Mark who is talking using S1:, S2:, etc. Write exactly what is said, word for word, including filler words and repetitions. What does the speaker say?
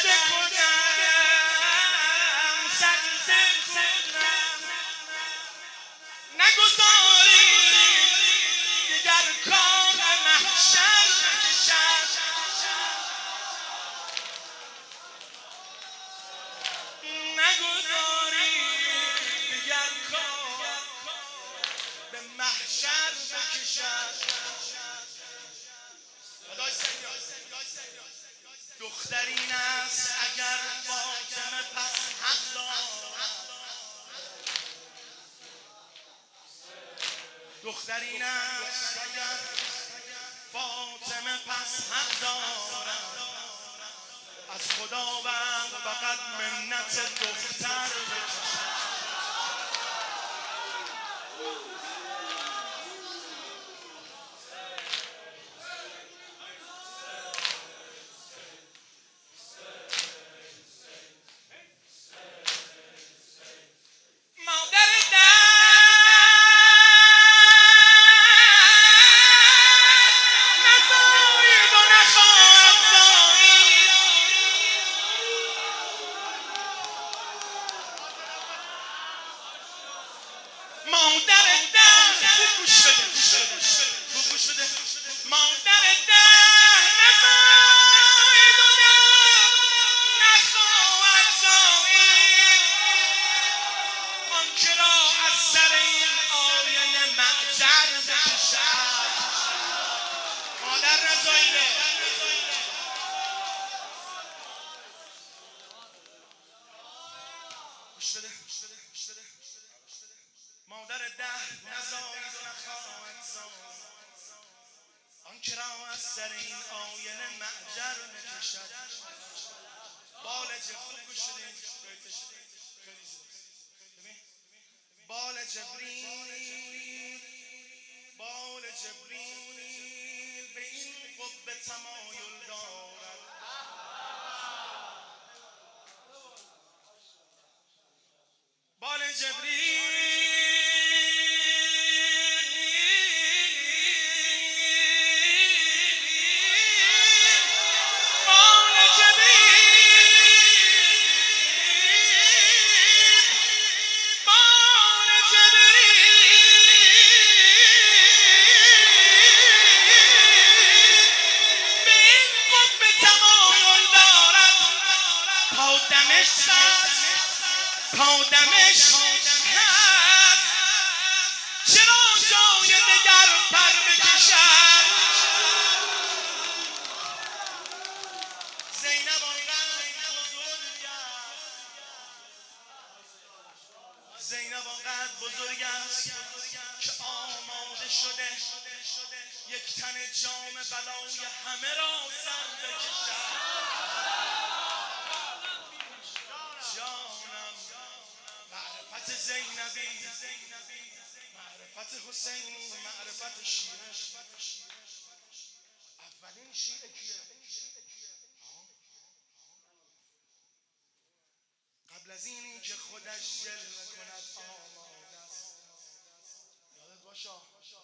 S1: سجده کنم سجده کنم نگذاری دیگر کار محشر بکشم نگذاری دیگر کار به محشر بکشم دخترین است اگر فاطمه پس حق دارد دخترین است اگر فاطمه پس حق دارد از خداوند فقط منت دختر بکشد مادر ده نزاید و نخواهد زاید آنکه را از سر این آینه معجر نکشد بالج خوب گوش بدین بال جبریل بال جبریل به این قبه تمایل دارد بال جبریل پادمش هست چرا جای دگر پر بکشد زینب آنقدر بزرگ است زینب آنقدر بزرگ است که آماده شده یک تن جام بلای همه را سر بکشد معرفت زینبی معرفت حسینی معرفت شیعه اولین شیعه کیه؟ قبل از اینی که خودش جلوه کند آماده است یادت باشه